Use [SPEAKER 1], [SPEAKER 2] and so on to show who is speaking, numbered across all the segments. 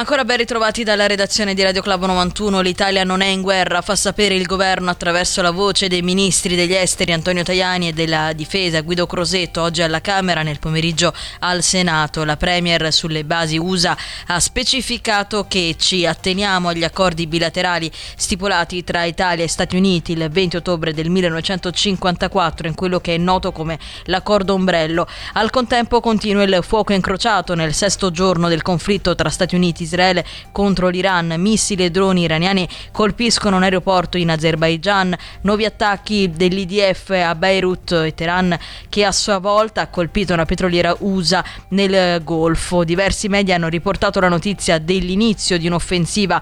[SPEAKER 1] Ancora ben ritrovati dalla redazione di Radio Club 91. L'Italia non è in guerra, fa sapere il governo attraverso la voce dei ministri degli esteri Antonio Tajani e della difesa Guido Crosetto. Oggi alla Camera, nel pomeriggio al Senato. La Premier, sulle basi USA, ha specificato che ci atteniamo agli accordi bilaterali stipulati tra Italia e Stati Uniti il 20 ottobre del 1954 in quello che è noto come l'accordo ombrello. Al contempo continua il fuoco incrociato nel sesto giorno del conflitto tra Stati Uniti e Israele contro l'Iran. Missili e droni iraniani colpiscono un aeroporto in Azerbaigian, nuovi attacchi dell'IDF a Beirut e Teheran, che a sua volta ha colpito una petroliera USA nel Golfo. Diversi media hanno riportato la notizia dell'inizio di un'offensiva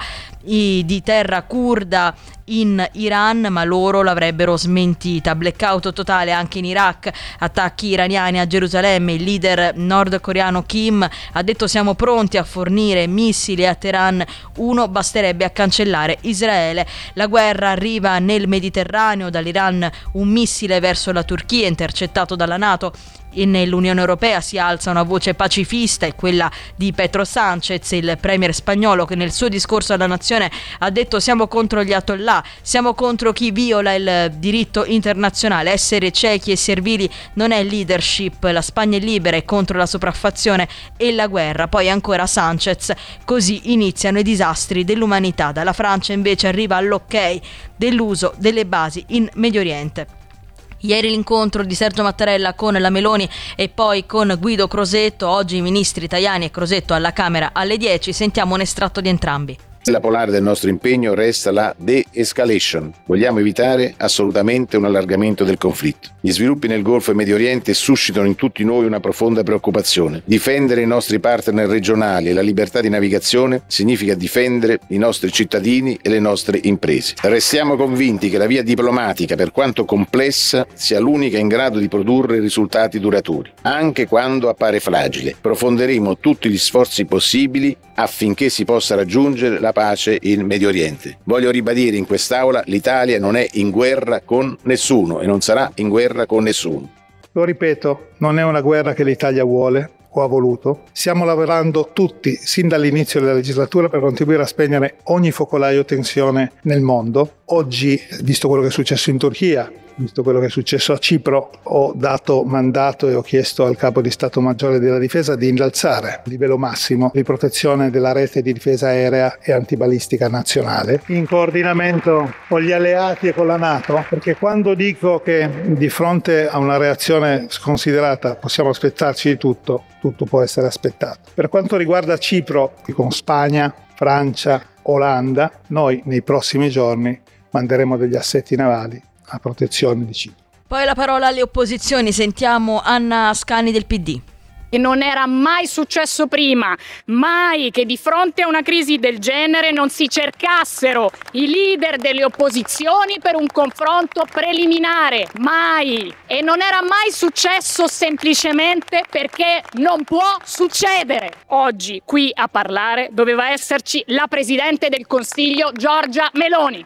[SPEAKER 1] di terra curda in Iran, ma loro l'avrebbero smentita. Blackout totale anche in Iraq, attacchi iraniani a Gerusalemme. Il leader nordcoreano Kim ha detto: siamo pronti a fornire missili a Teheran, uno basterebbe a cancellare Israele. La guerra arriva nel Mediterraneo, dall'Iran un missile verso la Turchia intercettato dalla NATO. E nell'Unione Europea si alza una voce pacifista, è quella di Pedro Sánchez, il premier spagnolo, che nel suo discorso alla nazione ha detto: siamo contro gli ayatollah, siamo contro chi viola il diritto internazionale. Essere ciechi e servili non è leadership, la Spagna è libera, è contro la sopraffazione e la guerra. Poi ancora Sánchez: così iniziano i disastri dell'umanità. Dalla Francia invece arriva l'ok dell'uso delle basi in Medio Oriente. Ieri l'incontro di Sergio Mattarella con la Meloni e poi con Guido Crosetto. Oggi i ministri Tajani e Crosetto alla Camera alle 10. Sentiamo un estratto di entrambi.
[SPEAKER 2] La polare del nostro impegno resta la de-escalation. Vogliamo evitare assolutamente un allargamento del conflitto. Gli sviluppi nel Golfo e Medio Oriente suscitano in tutti noi una profonda preoccupazione. Difendere i nostri partner regionali e la libertà di navigazione significa difendere i nostri cittadini e le nostre imprese. Restiamo convinti che la via diplomatica, per quanto complessa, sia l'unica in grado di produrre risultati duraturi, anche quando appare fragile. Profonderemo tutti gli sforzi possibili affinché si possa raggiungere la pace in Medio Oriente. Voglio ribadire in quest'Aula: l'Italia non è in guerra con nessuno e non sarà in guerra con nessuno.
[SPEAKER 3] Lo ripeto, non è una guerra che l'Italia vuole o ha voluto. Stiamo lavorando tutti, sin dall'inizio della legislatura, per contribuire a spegnere ogni focolaio tensione nel mondo. Oggi, visto quello che è successo in Turchia, visto quello che è successo a Cipro, ho dato mandato e ho chiesto al capo di Stato Maggiore della Difesa di innalzare il livello massimo di protezione della rete di difesa aerea e antibalistica nazionale, in coordinamento con gli alleati e con la NATO, perché quando dico che di fronte a una reazione sconsiderata possiamo aspettarci di tutto, tutto può essere aspettato. Per quanto riguarda Cipro, con Spagna, Francia, Olanda, noi nei prossimi giorni manderemo degli assetti navali a protezione di Cipro.
[SPEAKER 1] Poi la parola alle opposizioni. Sentiamo Anna Ascani del PD.
[SPEAKER 4] E non era mai successo prima, mai, che di fronte a una crisi del genere non si cercassero i leader delle opposizioni per un confronto preliminare, mai. E non era mai successo semplicemente perché non può succedere. Oggi qui a parlare doveva esserci la Presidente del Consiglio Giorgia Meloni.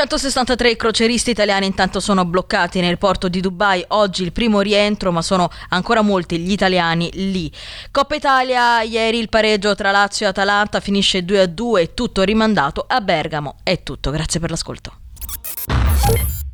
[SPEAKER 1] 563 crocieristi italiani intanto sono bloccati nel porto di Dubai. Oggi il primo rientro, ma sono ancora molti gli italiani lì. Coppa Italia, ieri il pareggio tra Lazio e Atalanta finisce 2-2, tutto rimandato a Bergamo. È tutto, grazie per l'ascolto.